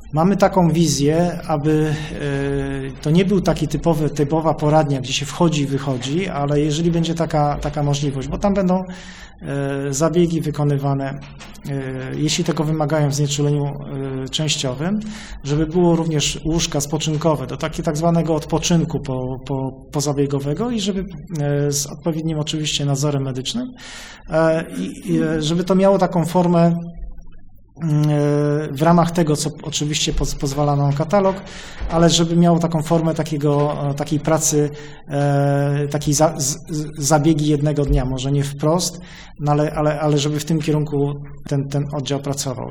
Mamy taką wizję, aby to nie był taki typowa poradnia, gdzie się wchodzi i wychodzi, ale jeżeli będzie taka możliwość, bo tam będą zabiegi wykonywane, jeśli tego wymagają w znieczuleniu częściowym, żeby było również łóżka spoczynkowe do tak zwanego odpoczynku pozabiegowego i żeby z odpowiednim oczywiście nadzorem medycznym i żeby to miało taką formę w ramach tego, co oczywiście pozwala nam katalog, ale żeby miało taką formę takiej pracy, takiej zabiegi jednego dnia, może nie wprost, no ale żeby w tym kierunku ten oddział pracował.